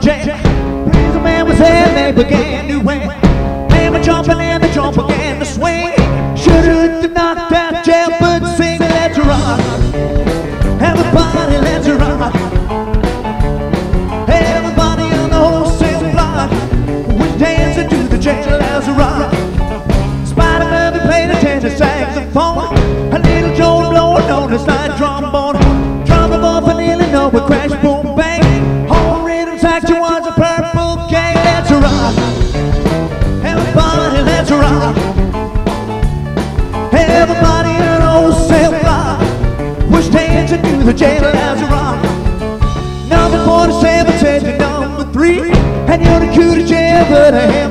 jail. Praise the man was there, they began to win. They were jumping and the drum began to swing. Should've knocked out jail, but sing let's rock. Everybody let's rock. Everybody on the wholesale block was dancing to the jail as a rock. Spider-Man he played a tenor saxophone. A little Joe blowing on the slide trombone. Drumming off an Illinois with crash, boom, bang. Home rhythm section was a purple gang. Let's rock. Everybody let's rock. Everybody in the wholesale block was dancing to the jail as a rock. Number 47 said to number 3, and you're the cutest you ever had.